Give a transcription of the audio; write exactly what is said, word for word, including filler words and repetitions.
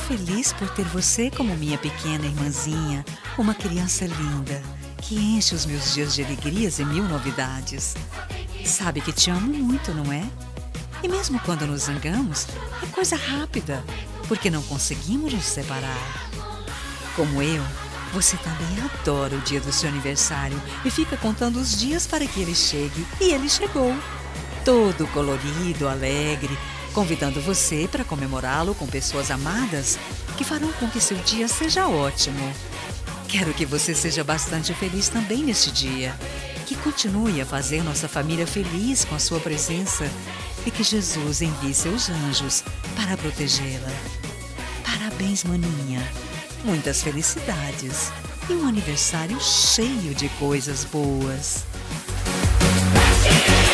feliz por ter você como minha pequena irmãzinha, uma criança linda, que enche os meus dias de alegrias e mil novidades. Sabe que te amo muito, não é? E mesmo quando nos zangamos, é coisa rápida, porque não conseguimos nos separar. Como eu, você também adora o dia do seu aniversário e fica contando os dias para que ele chegue. E ele chegou, todo colorido, alegre, convidando você para comemorá-lo com pessoas amadas que farão com que seu dia seja ótimo. Quero que você seja bastante feliz também neste dia, que continue a fazer nossa família feliz com a sua presença e que Jesus envie seus anjos para protegê-la. Parabéns, maninha! Muitas felicidades e um aniversário cheio de coisas boas.